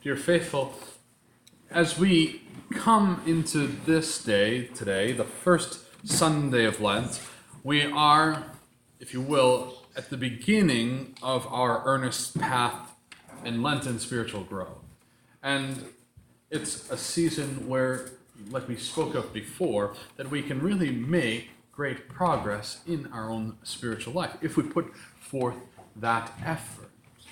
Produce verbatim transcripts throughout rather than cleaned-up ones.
Dear faithful, as we come into this day today, the first Sunday of Lent, we are, if you will, at the beginning of our earnest path in Lenten spiritual growth. And it's a season where, like we spoke of before, that we can really make great progress in our own spiritual life if we put forth that effort.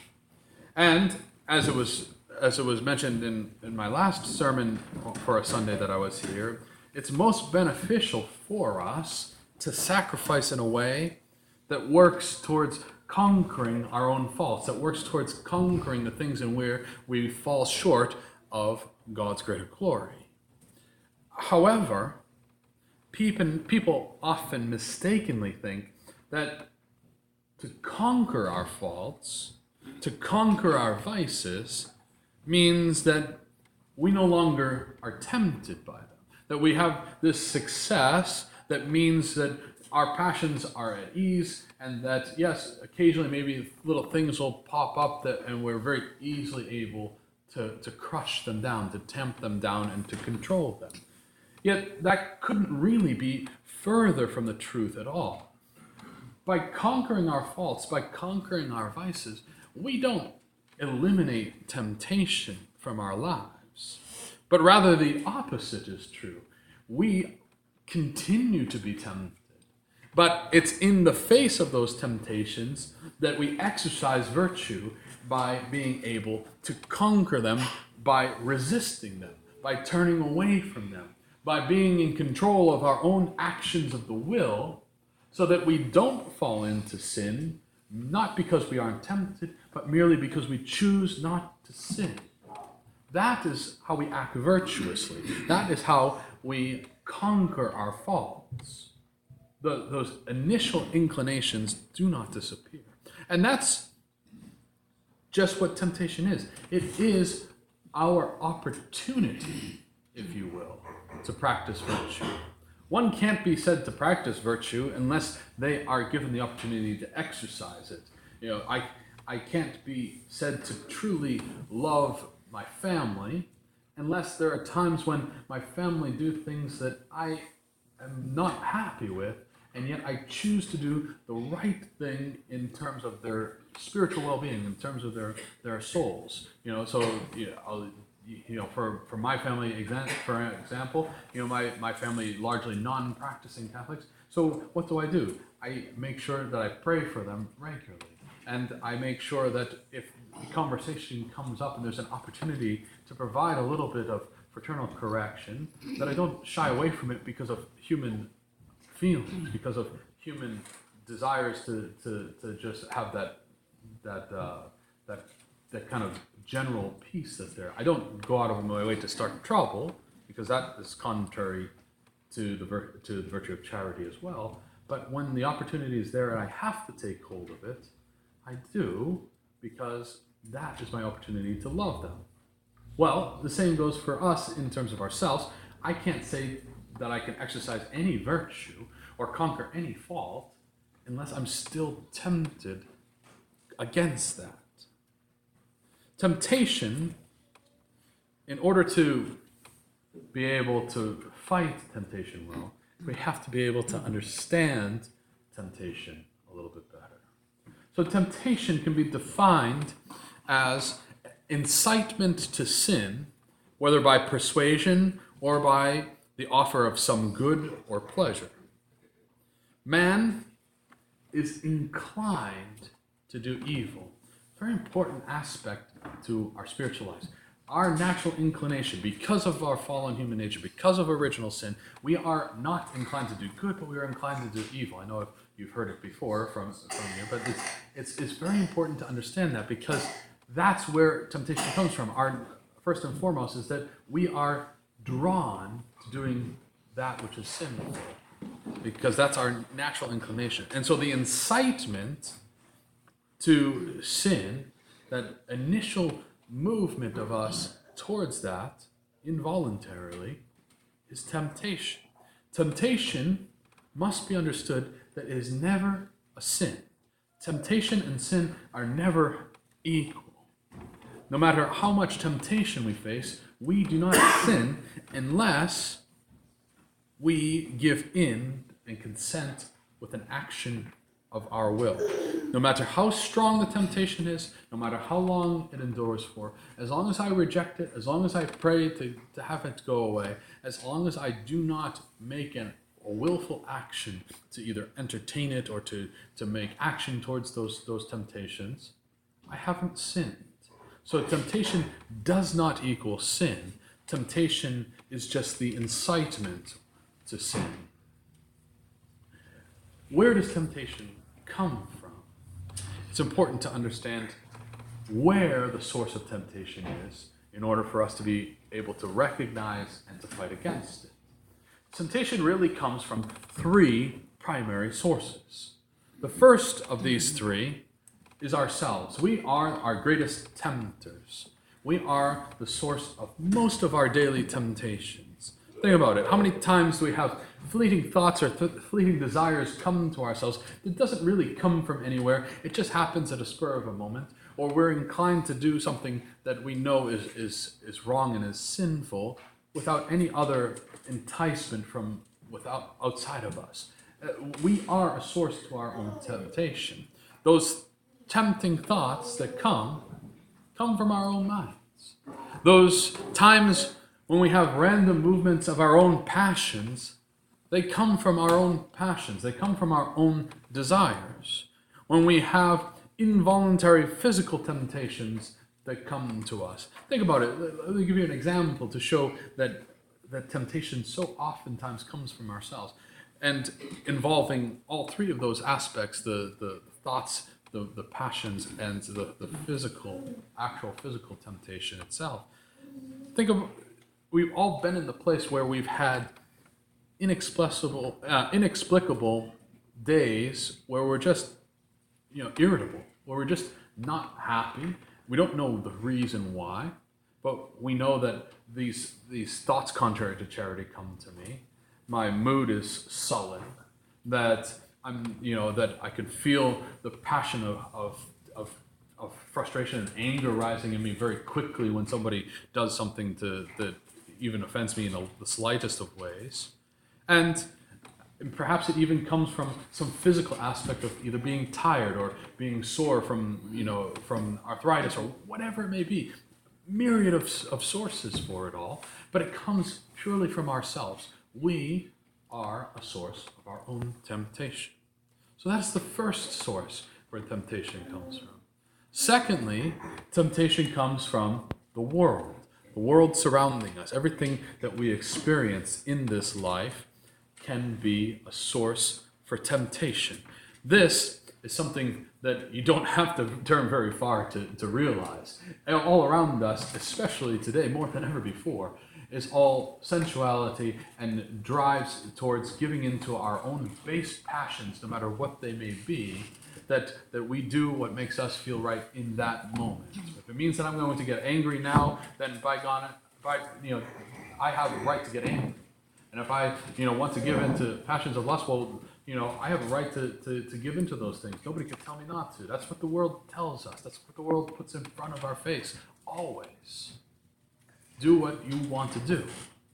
And as it was as it was mentioned in, in my last sermon for a Sunday that I was here, it's most beneficial for us to sacrifice in a way that works towards conquering our own faults, that works towards conquering the things in where we fall short of God's greater glory. However, people, people often mistakenly think that to conquer our faults, to conquer our vices, means that we no longer are tempted by them. That we have this success that means that our passions are at ease, and that, yes, occasionally maybe little things will pop up that, and we're very easily able to, to crush them down, to tamp them down, and to control them. Yet that couldn't really be further from the truth at all. By conquering our faults, by conquering our vices, we don't eliminate temptation from our lives, but rather the opposite is true. We continue to be tempted, but it's in the face of those temptations that we exercise virtue by being able to conquer them, by resisting them, by turning away from them, by being in control of our own actions of the will, so that we don't fall into sin, not because we aren't tempted, but merely because we choose not to sin. That is how we act virtuously. That is how we conquer our faults. The, those initial inclinations do not disappear. And that's just what temptation is. It is our opportunity, if you will, to practice virtue. One can't be said to practice virtue unless they are given the opportunity to exercise it. You know, I I can't be said to truly love my family unless there are times when my family do things that I am not happy with, and yet I choose to do the right thing in terms of their spiritual well-being, in terms of their, their souls. You know, so you know, I'll, you know, for, for my family, for example, you know, my, my family largely non-practicing Catholics. So what do I do? I make sure that I pray for them regularly. And I make sure that if the conversation comes up and there's an opportunity to provide a little bit of fraternal correction, that I don't shy away from it because of human feelings, because of human desires to, to, to just have that that uh, that that kind of general peace that's there. I don't go out of my way to start trouble, because that is contrary to the vir- to the virtue of charity as well. But when the opportunity is there and I have to take hold of it, I do, because that is my opportunity to love them. Well, the same goes for us in terms of ourselves. I can't say that I can exercise any virtue or conquer any fault unless I'm still tempted against that. Temptation, in order to be able to fight temptation well, we have to be able to understand temptation a little bit better. So temptation can be defined as incitement to sin, whether by persuasion or by the offer of some good or pleasure. Man is inclined to do evil. Very important aspect to our spiritual lives. Our natural inclination, because of our fallen human nature, because of original sin, we are not inclined to do good, but we are inclined to do evil. I know if you've heard it before from, from you, but it's, it's, it's very important to understand that, because that's where temptation comes from. Our first and foremost is that we are drawn to doing that which is sinful, because that's our natural inclination. And so the incitement to sin, that initial movement of us towards that involuntarily, is temptation. Temptation must be understood that it is never a sin. Temptation and sin are never equal. no matter how much temptation we face, we do not sin unless we give in and consent with an action of our will. No matter how strong the temptation is, no matter how long it endures for, as long as I reject it, as long as I pray to, to have it go away, as long as I do not make an, a willful action to either entertain it or to, to make action towards those, those temptations, I haven't sinned. So temptation does not equal sin. Temptation is just the incitement to sin. Where does temptation come from? It's important to understand where the source of temptation is in order for us to be able to recognize and to fight against it. Temptation really comes from three primary sources. The first of these three is ourselves. We are our greatest tempters. We are the source of most of our daily temptations. Think about it. How many times do we have fleeting thoughts or th- fleeting desires come to ourselves that doesn't really come from anywhere? It just happens at a spur of a moment. Or we're inclined to do something that we know is, is, is wrong and is sinful without any other enticement from without outside of us. Uh, we are a source to our own temptation. Those tempting thoughts that come, come from our own minds. Those times when we have random movements of our own passions, they come from our own passions. They come from our own desires. When we have involuntary physical temptations that come to us. Think about it. Let me give you an example to show that, that temptation so oftentimes comes from ourselves. And involving all three of those aspects, the, the thoughts, the, the passions, and the, the physical, actual physical temptation itself. Think of, we've all been in the place where we've had inexplicable, uh, inexplicable days where we're just, you know, irritable, where we're just not happy. We don't know the reason why, but we know that these these thoughts contrary to charity come to me. My mood is sullen, that I'm, you know, that I can feel the passion of, of, of, of frustration and anger rising in me very quickly when somebody does something to, that even offends me in the, the slightest of ways. And perhaps it even comes from some physical aspect of either being tired or being sore from, you know, from arthritis or whatever it may be. Myriad of, of sources for it all, but it comes purely from ourselves. We are a source of our own temptation. So that's the first source where temptation comes from. Secondly, temptation comes from the world, the world surrounding us. Everything that we experience in this life can be a source for temptation. This is something that you don't have to turn very far to, to realize. All around us, especially today, more than ever before, is all sensuality and drives towards giving into our own base passions, no matter what they may be, that, that we do what makes us feel right in that moment. If it means that I'm going to get angry now, then by God, by, you know, I have a right to get angry. And if I, you know, want to give into passions of lust, well, you know, I have a right to, to, to give into those things. Nobody can tell me not to. That's what the world tells us. That's what the world puts in front of our face. Always. Do what you want to do.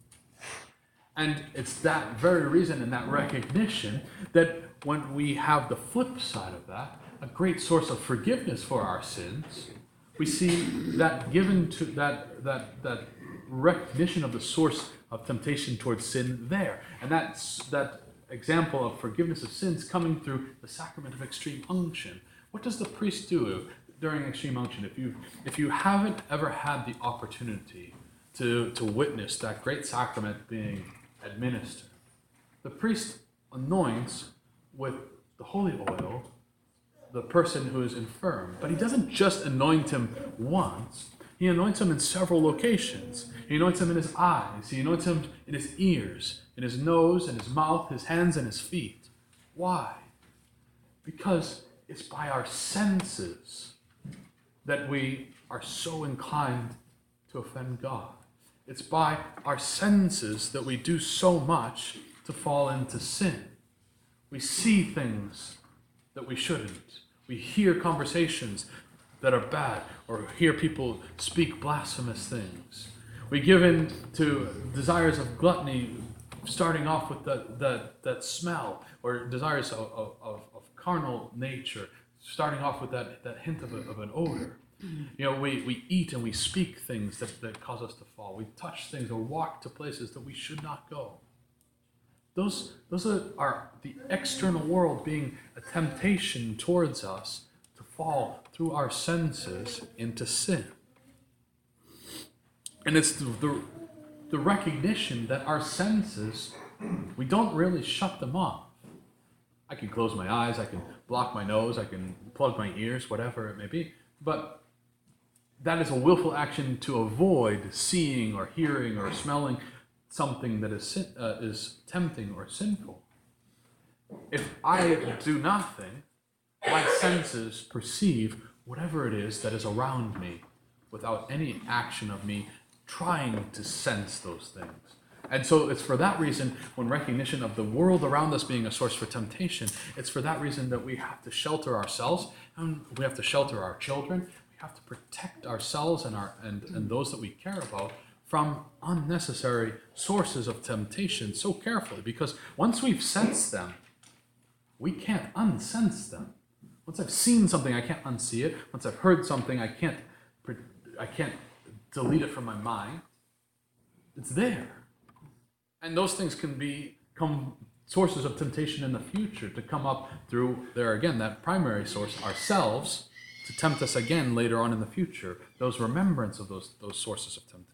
And it's that very reason and that recognition that when we have the flip side of that, a great source of forgiveness for our sins, we see that given to that that that recognition of the source of temptation towards sin there. And that's that example of forgiveness of sins coming through the sacrament of extreme unction. What does the priest do during extreme unction? If you if you haven't ever had the opportunity to, to witness that great sacrament being administered, the priest anoints with the holy oil the person who is infirm. But he doesn't just anoint him once. He anoints him in several locations. He anoints him in his eyes. He anoints him in his ears, in his nose, in his mouth, his hands, and his feet. Why? Because it's by our senses that we are so inclined to offend God. It's by our senses that we do so much to fall into sin. We see things that we shouldn't. We hear conversations that are bad, or hear people speak blasphemous things. We give in to desires of gluttony, starting off with that that, that smell, or desires of, of, of carnal nature, starting off with that, that hint of, a, of an odor. You know, we, we eat and we speak things that, that cause us to fall. We touch things or walk to places that we should not go. Those, those are, are the external world being a temptation towards us to fall through our senses into sin. And it's the, the, the recognition that our senses, we don't really shut them off. I can close my eyes, I can block my nose, I can plug my ears, whatever it may be. But that is a willful action to avoid seeing or hearing or smelling something that is sin, uh, is tempting or sinful. If I do nothing, my senses perceive whatever it is that is around me without any action of me trying to sense those things. And so it's for that reason, when recognition of the world around us being a source for temptation, it's for that reason that we have to shelter ourselves, and we have to shelter our children. We have to protect ourselves and our and, and those that we care about from unnecessary sources of temptation so carefully, because once we've sensed them, we can't unsense them. Once I've seen something, I can't unsee it. Once I've heard something, I can't I can't delete it from my mind. It's there. And those things can become sources of temptation in the future to come up through, there again, that primary source, ourselves, to tempt us again later on in the future, those remembrance of those, those sources of temptation.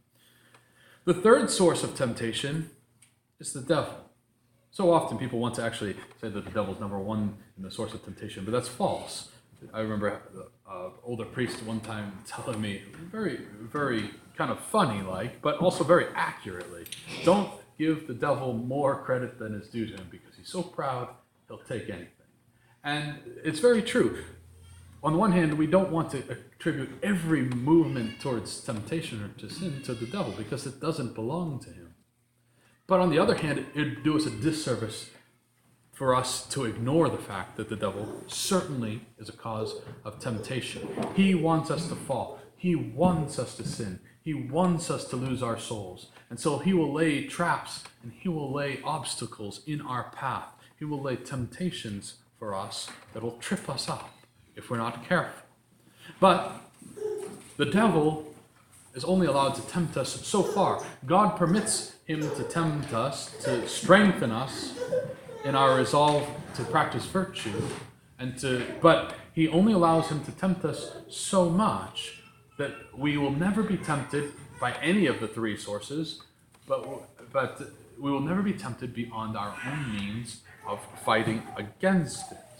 The third source of temptation is the devil. So often people want to actually say that the devil is number one in the source of temptation, but that's false. I remember an uh, older priest one time telling me, very, very kind of funny-like, but also very accurately, don't give the devil more credit than is due to him, because he's so proud, he'll take anything. And it's very true. On the one hand, we don't want to attribute every movement towards temptation or to sin to the devil, because it doesn't belong to him. But on the other hand, it would do us a disservice for us to ignore the fact that the devil certainly is a cause of temptation. He wants us to fall. He wants us to sin. He wants us to lose our souls. And so he will lay traps and he will lay obstacles in our path. He will lay temptations for us that will trip us up if we're not careful. But the devil is only allowed to tempt us so far. God permits him to tempt us, to strengthen us in our resolve to practice virtue, and to, but he only allows him to tempt us so much that we will never be tempted by any of the three sources, but, but we will never be tempted beyond our own means of fighting against it.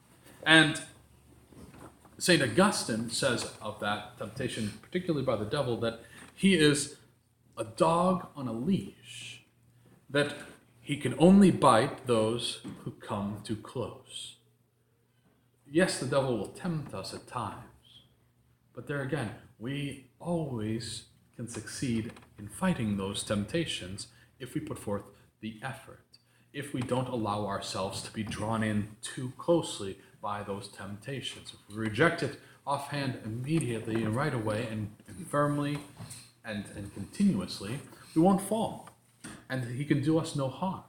And Saint Augustine says of that temptation, particularly by the devil, that he is a dog on a leash, that he can only bite those who come too close. Yes, the devil will tempt us at times, but there again, we always can succeed in fighting those temptations if we put forth the effort, if we don't allow ourselves to be drawn in too closely by those temptations. If we reject it offhand, immediately, and right away, and, and firmly, and, and continuously, we won't fall. And he can do us no harm.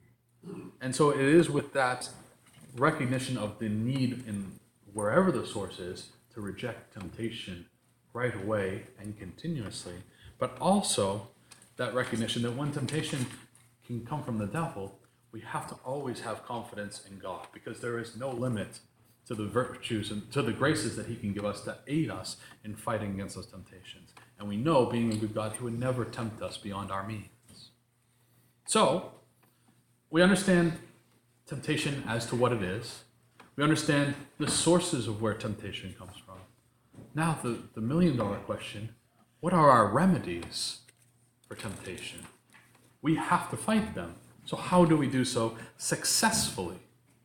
And so it is with that recognition of the need in wherever the source is to reject temptation right away and continuously, but also that recognition that when temptation can come from the devil, we have to always have confidence in God, because there is no limit to the virtues and to the graces that he can give us to aid us in fighting against those temptations. And we know, being a good God, he would never tempt us beyond our means. So, we understand temptation as to what it is. We understand the sources of where temptation comes from. Now, the, the million dollar question, what are our remedies for temptation? We have to fight them. So how do we do so successfully?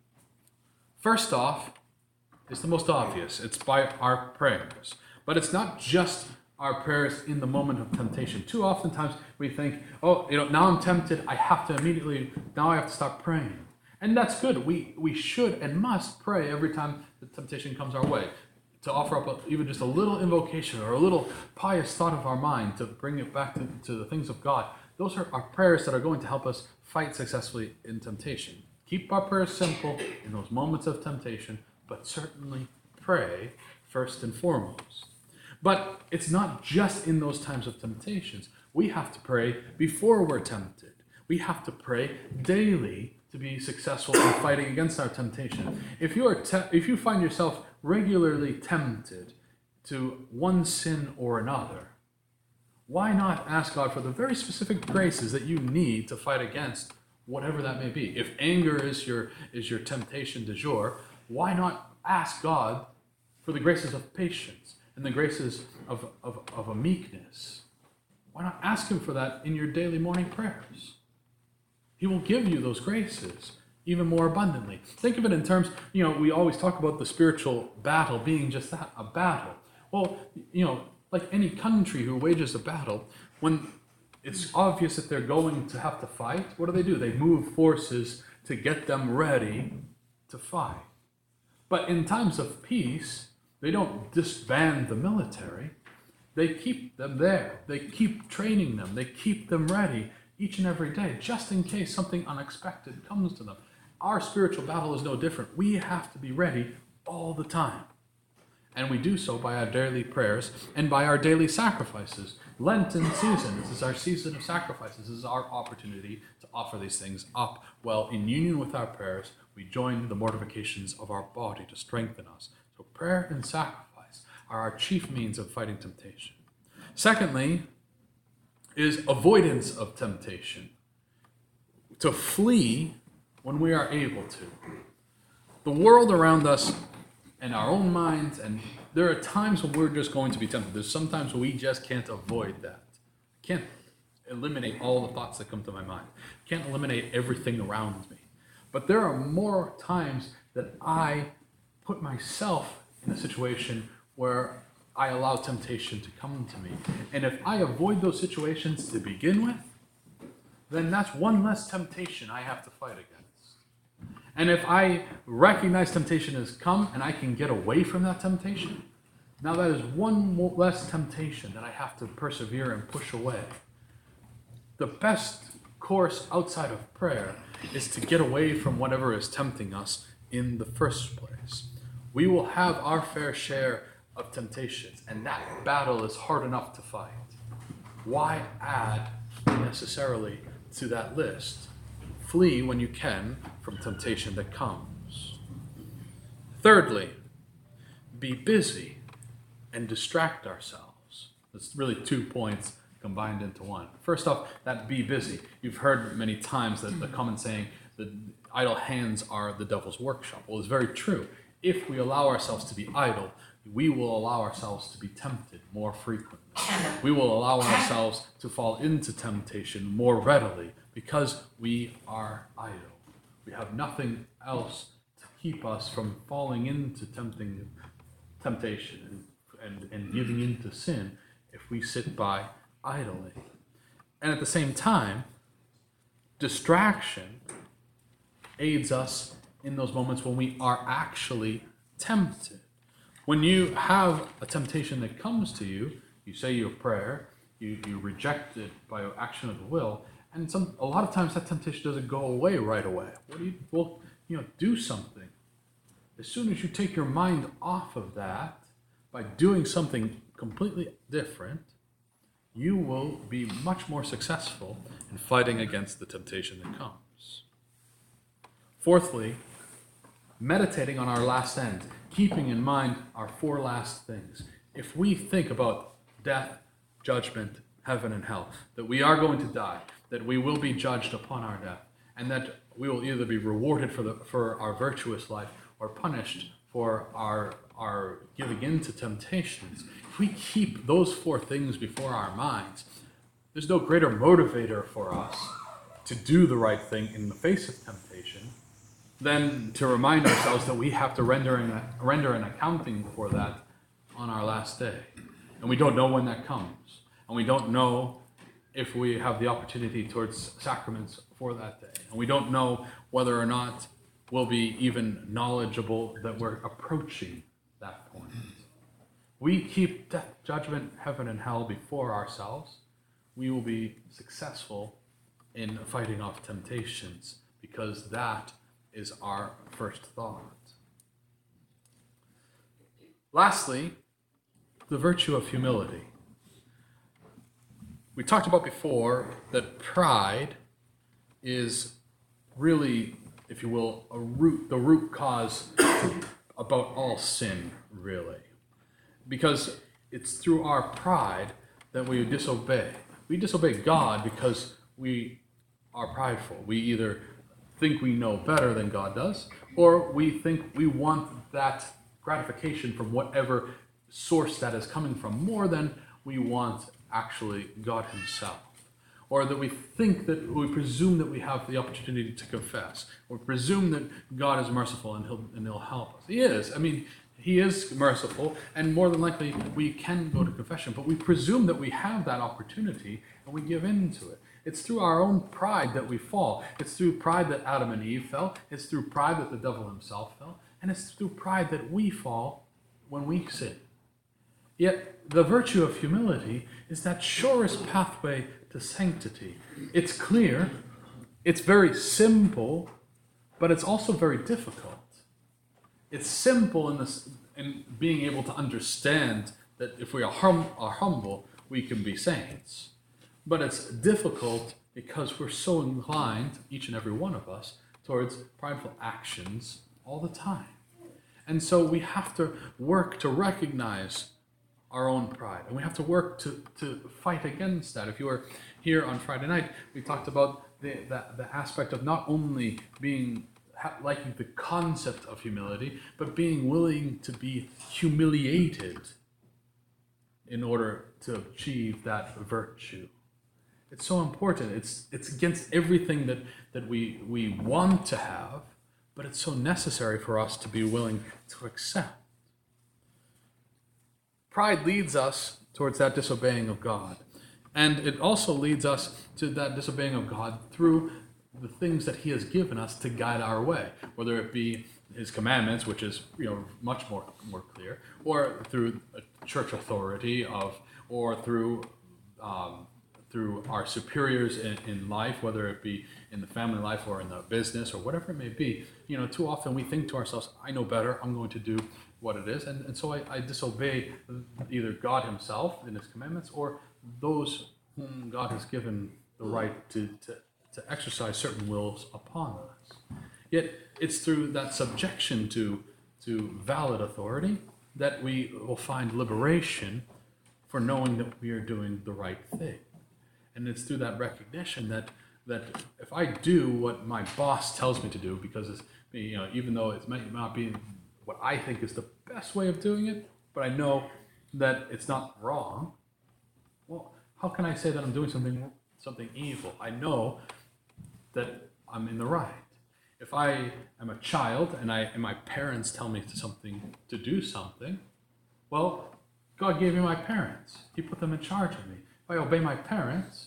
First off, is the most obvious. It's by our prayers. But it's not just our prayers in the moment of temptation. Too oftentimes we think, oh, you know, now I'm tempted, I have to immediately, now I have to stop praying. And that's good. We we should and must pray every time the temptation comes our way. to offer up a, even just a little invocation or a little pious thought of our mind to bring it back to, to the things of God. Those are our prayers that are going to help us fight successfully in temptation. Keep our prayers simple in those moments of temptation, but certainly pray first and foremost. But it's not just in those times of temptations. We have to pray before we're tempted. We have to pray daily to be successful in fighting against our temptation. If you are te- if you find yourself regularly tempted to one sin or another, why not ask God for the very specific graces that you need to fight against whatever that may be? If anger is your is your temptation du jour, why not ask God for the graces of patience and the graces of, of, of a meekness? Why not ask him for that in your daily morning prayers? He will give you those graces even more abundantly. Think of it in terms, you know, we always talk about the spiritual battle being just that, a battle. Well, you know, like any country who wages a battle, when it's obvious that they're going to have to fight, what do they do? They move forces to get them ready to fight. But in times of peace, they don't disband the military. They keep them there. They keep training them. They keep them ready each and every day, just in case something unexpected comes to them. Our spiritual battle is no different. We have to be ready all the time. And we do so by our daily prayers and by our daily sacrifices. Lenten season, this is our season of sacrifices. This is our opportunity to offer these things up. Well, in union with our prayers, we join the mortifications of our body to strengthen us. So prayer and sacrifice are our chief means of fighting temptation. Secondly, is avoidance of temptation. To flee when we are able to. The world around us and our own minds, and there are times when we're just going to be tempted. There's sometimes when we just can't avoid that. I can't eliminate all the thoughts that come to my mind. I can't eliminate everything around me. But there are more times that I put myself in a situation where I allow temptation to come to me. And if I avoid those situations to begin with, then that's one less temptation I have to fight against. And if I recognize temptation has come and I can get away from that temptation, now that is one more, less temptation that I have to persevere and push away. The best course outside of prayer is to get away from whatever is tempting us in the first place. We will have our fair share of temptations, and that battle is hard enough to fight. Why add necessarily to that list? Flee when you can from temptation that comes. Thirdly, be busy and distract ourselves. It's really two points combined into one. First off, that be busy. You've heard many times that the common saying, the idle hands are the devil's workshop. Well, it's very true. If we allow ourselves to be idle, we will allow ourselves to be tempted more frequently. We will allow ourselves to fall into temptation more readily because we are idle. We have nothing else to keep us from falling into tempting temptation and, and, and giving into sin if we sit by idly. And at the same time, distraction aids us in those moments when we are actually tempted. When you have a temptation that comes to you, you say your prayer, you, you reject it by action of the will, and some a lot of times that temptation doesn't go away right away. What do you, well, you know, do something. As soon as you take your mind off of that by doing something completely different, you will be much more successful in fighting against the temptation that comes. Fourthly, meditating on our last end, keeping in mind our four last things. If we think about death, judgment, heaven, and hell, that we are going to die, that we will be judged upon our death, and that we will either be rewarded for the for our virtuous life or punished for our our giving in to temptations. If we keep those four things before our minds, there's no greater motivator for us to do the right thing in the face of temptation than to remind ourselves that we have to render an, render an accounting for that on our last day. And we don't know when that comes. And we don't know if we have the opportunity towards sacraments for that day. And we don't know whether or not we'll be even knowledgeable that we're approaching that point. we keep death, judgment, heaven, and hell before ourselves, we will be successful in fighting off temptations, because that is our first thought. Lastly, the virtue of humility. We talked about before that pride is really, if you will, a root, the root cause about all sin, really. Because it's through our pride that we disobey. We disobey God because we are prideful. We either think we know better than God does, or we think we want that gratification from whatever source that is coming from more than we want actually God himself. Or that we think that, we presume that we have the opportunity to confess, or presume that God is merciful and he'll, and he'll help us. He is. I mean, he is merciful, and more than likely we can go to confession, but we presume that we have that opportunity and we give in to it. It's through our own pride that we fall. It's through pride that Adam and Eve fell. It's through pride that the devil himself fell. And it's through pride that we fall when we sin. Yet the virtue of humility is that surest pathway to sanctity. It's clear, it's very simple, but it's also very difficult. It's simple in this, in being able to understand that if we are, hum, are humble, we can be saints. But it's difficult because we're so inclined, each and every one of us, towards prideful actions all the time. And so we have to work to recognize our own pride. And we have to work to, to fight against that. If you were here on Friday night, we talked about the, the, the aspect of not only being liking the concept of humility, but being willing to be humiliated in order to achieve that virtue. It's so important. It's it's against everything that, that we, we want to have, but it's so necessary for us to be willing to accept. Pride leads us towards that disobeying of God. And it also leads us to that disobeying of God through the things that he has given us to guide our way, whether it be his commandments, which is, you know, much more, more clear, or through a church authority of, or through um, through our superiors in, in life, whether it be in the family life or in the business or whatever it may be. You know, too often we think to ourselves, I know better, I'm going to do what it is. And, and so I, I disobey either God himself in his commandments or those whom God has given the right to, to, to exercise certain wills upon us. Yet it's through that subjection to, to valid authority that we will find liberation for knowing that we are doing the right thing. And it's through that recognition that that if I do what my boss tells me to do, because it's, you know, even though it might not be what I think is the best way of doing it, but I know that it's not wrong, well, how can I say that I'm doing something something evil? I know that I'm in the right. If I am a child and I and my parents tell me to something to do something, well, God gave me my parents. He put them in charge of me. If I obey my parents,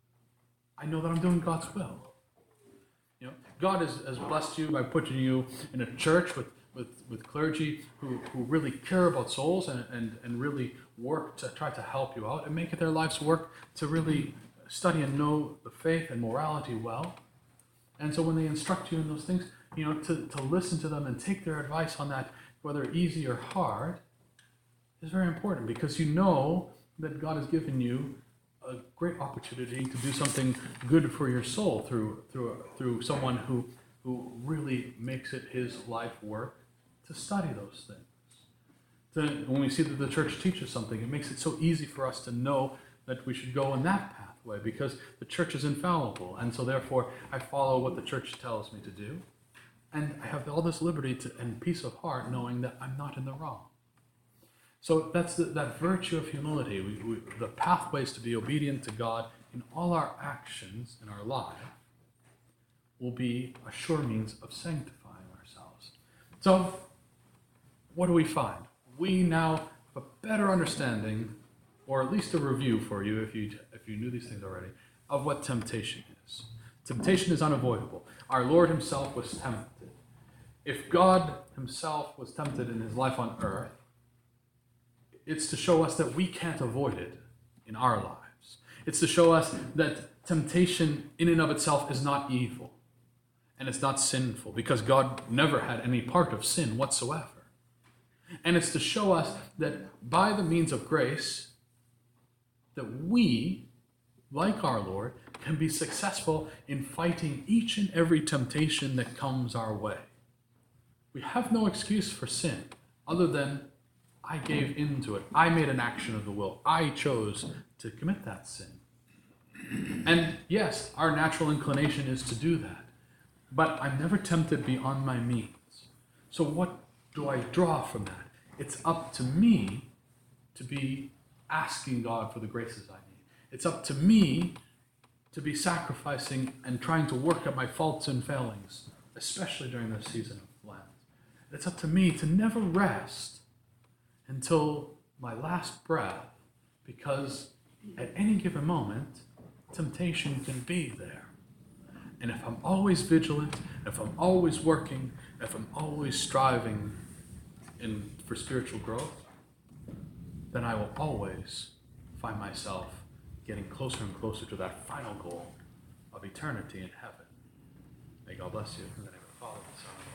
I know that I'm doing God's will. You know, God has, has blessed you by putting you in a church with, with, with clergy who, who really care about souls and, and, and really work to try to help you out and make it their life's work to really study and know the faith and morality well. And so when they instruct you in those things, you know, to, to listen to them and take their advice on that, whether easy or hard, is very important, because you know that God has given you a great opportunity to do something good for your soul through through through someone who who really makes it his life work to study those things. To, when we see that the church teaches something, it makes it so easy for us to know that we should go in that pathway, because the church is infallible, and so therefore I follow what the church tells me to do, and I have all this liberty to, and peace of heart knowing that I'm not in the wrong. So that's the, that virtue of humility. We, we, the pathways to be obedient to God in all our actions in our life will be a sure means of sanctifying ourselves. So what do we find? We now have a better understanding, or at least a review for you if you if you knew these things already, of what temptation is. Temptation is unavoidable. Our Lord himself was tempted. If God himself was tempted in his life on earth, It's to show us that we can't avoid it in our lives. It's to show us that temptation in and of itself is not evil and it's not sinful, because God never had any part of sin whatsoever. And it's to show us that by the means of grace, that we, like our Lord, can be successful in fighting each and every temptation that comes our way. We have no excuse for sin other than I gave in to it. I made an action of the will. I chose to commit that sin. And yes, our natural inclination is to do that. But I'm never tempted beyond my means. So what do I draw from that? It's up to me to be asking God for the graces I need. It's up to me to be sacrificing and trying to work at my faults and failings, especially during this season of Lent. It's up to me to never rest until my last breath, because at any given moment, temptation can be there. And if I'm always vigilant, if I'm always working, if I'm always striving in, for spiritual growth, then I will always find myself getting closer and closer to that final goal of eternity in heaven. May God bless you in the name of the Father, the Son, and the